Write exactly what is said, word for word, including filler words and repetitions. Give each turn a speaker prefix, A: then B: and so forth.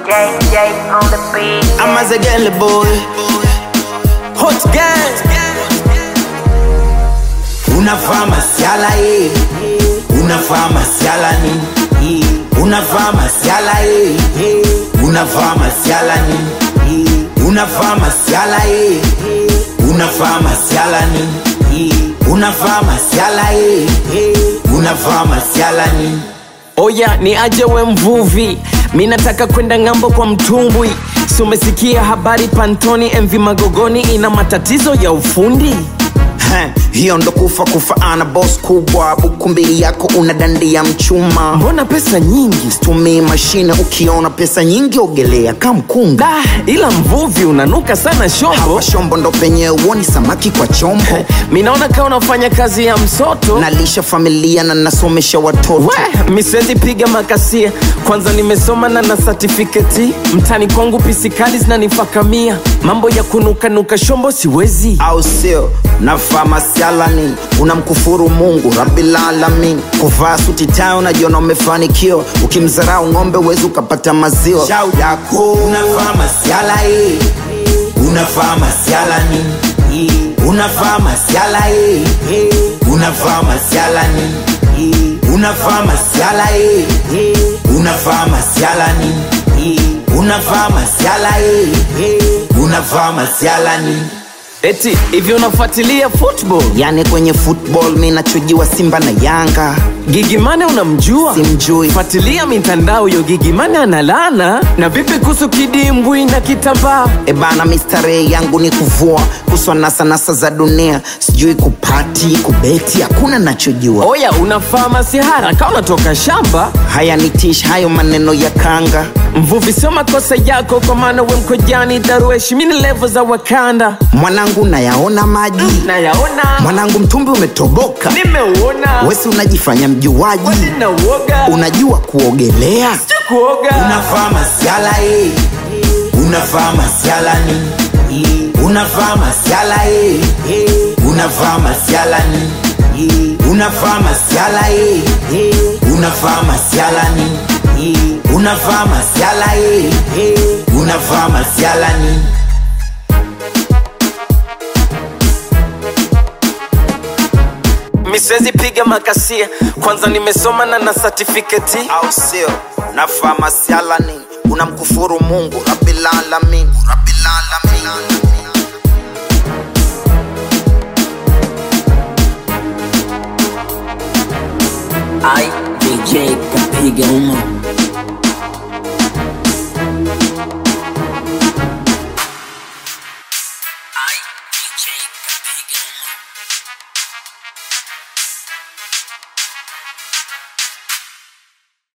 A: J J on the beat.
B: I'm as a girl boy. Hot gang. Unavaa masiala eh. Unavaa masiala ni. Unavaa masiala eh. Unavaa masiala ni. Unavaa masiala eh. Unavaa masiala ni. Unavaa masiala eh. Unavaa masiala ni.
C: Oya ni aje we mvuvi, mina nataka kwenda ngambo kwa mtumbwi. Si umesikia habari Pantoni M V Magogoni ina matatizo ya ufundi?
B: Ha, hiyo ndo kufa kufa ana boss kubwa. Buku mbili yako unadandia mchuma.
C: Mbona pesa nyingi?
B: Stumii mashine ukiona pesa nyingi ogelea kamkunga.
C: Da, ila mvuvi unanuka sana shombo.
B: Hawa shombo ndo penye uoni samaki kwa chombo.
C: Minaona kama unafanya kazi ya msoto.
B: Nalisha familia na nasomesha watoto.
C: We, miswezi piga makasia. Kwanza nimesoma na na certificate. Mtani kwangu pisikali zinanifakamia. Mambo ya kunuka nuka shombo siwezi.
B: Au sio, navaa masiala ni. Unamkufuru Mungu Rabbil Alamin. Kuvaa suti tayo unajiona umefanikiwa. Ukimzarau ng'ombe huwezi ukapata maziwa. Shau yako unavaa masiala eh. Unavaa masiala ni. Unavaa masiala eh. Unavaa masiala ni. Unavaa masiala eh. Unavaa masiala ni. Unavaa masiala eh. Unavaa masiala ni.
C: Eti, hivi unafuatilia football?
B: Yani kwenye football mi nachujiwa Simba na Yanga.
C: Gigimane unamjua?
B: Simjui.
C: Fuatilia mitandao yo Gigimane analana. Na vipi kuhusu kidimbwi na kitambaa?
B: Ebana mistare yangu ni kuvua. Kuswa nasa nasa za dunia. Sijui kupati, kubeti, hakuna nachojua.
C: Oya unafaa masihara kama unatoka shamba.
B: Haya nitish hayo maneno ya kanga.
C: Mvuvi sio makosa yako kwa maana we mkojani Darueshi mini level za Wakanda.
B: Mwanangu nayaona maji.
C: Nayaona.
B: Mwanangu mtumbi umetoboka.
C: Nimeuona.
B: Wesi unajifanya mjuwaji.
C: Wasi na uoga.
B: Unajua kuogelea.
C: Sijui kuoga.
B: Unavaa masiala eh. Unavaa masiala ni. Unavaa masiala eh. Unavaa masiala ni. Unavaa masiala eh. Unavaa masiala ni. Unavaa masiala eh. Unavaa masiala ni.
C: Miswezi piga makasia. Kwanza nimesoma na na certificate.
B: Au sio, navaa masiala ni. Unamkufuru Mungu Rabbil Alamin. Rabbil Alamin.
D: I D J kapiga uma. I D J kapiga uma.